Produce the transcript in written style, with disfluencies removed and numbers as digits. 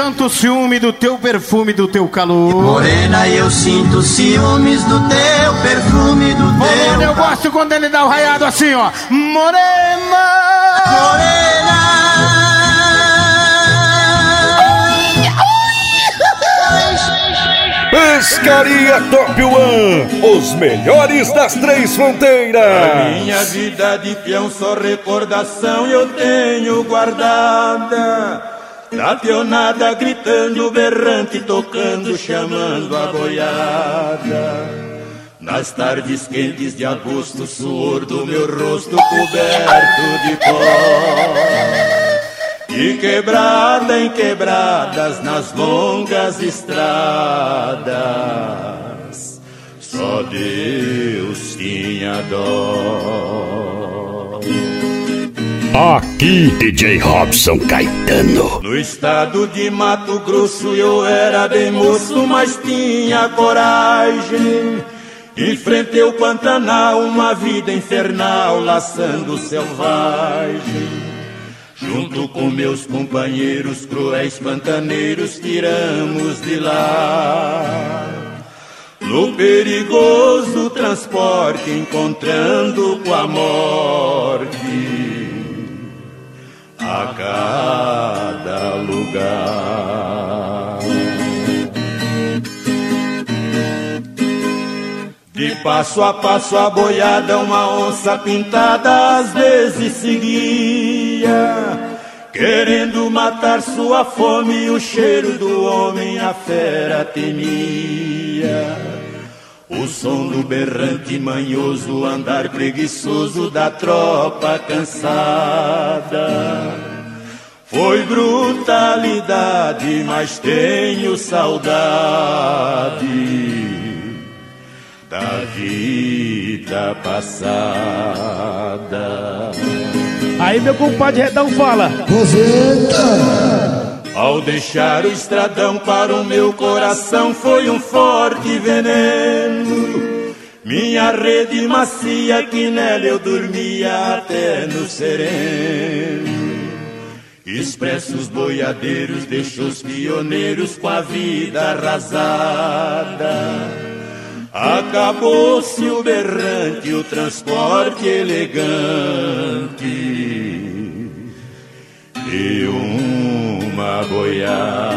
tanto ciúme do teu perfume, do teu calor. Morena, eu sinto ciúmes do teu perfume, do teu calor. Eu gosto quando ele dá o raiado assim, ó. Morena, morena. Pescaria Top One, os melhores das três fronteiras. A minha vida de peão só recordação eu tenho guardada. Da peonada gritando, berrante, tocando, chamando a boiada. Nas tardes quentes de agosto, suor do meu rosto coberto de pó. De quebrada em quebradas nas longas estradas, só Deus tinha dó. Aqui, DJ Robson Caetano. No estado de Mato Grosso eu era bem moço, mas tinha coragem. Enfrentei o Pantanal, uma vida infernal, laçando selvagem. Junto com meus companheiros cruéis pantaneiros tiramos de lá. No perigoso transporte encontrando com a morte a cada lugar. De passo a passo a boiada uma onça pintada às vezes seguia, querendo matar sua fome e o cheiro do homem a fera temia. O som do berrante manhoso, o andar preguiçoso da tropa cansada. Foi brutalidade, mas tenho saudade da vida passada. Aí meu compadre Redão fala: Roseta. Ao deixar o estradão para o meu coração foi um forte veneno. Minha rede macia que nela eu dormia até no sereno. Expressos boiadeiros deixou os pioneiros com a vida arrasada. Acabou-se o berrante, o transporte elegante e uma boiada.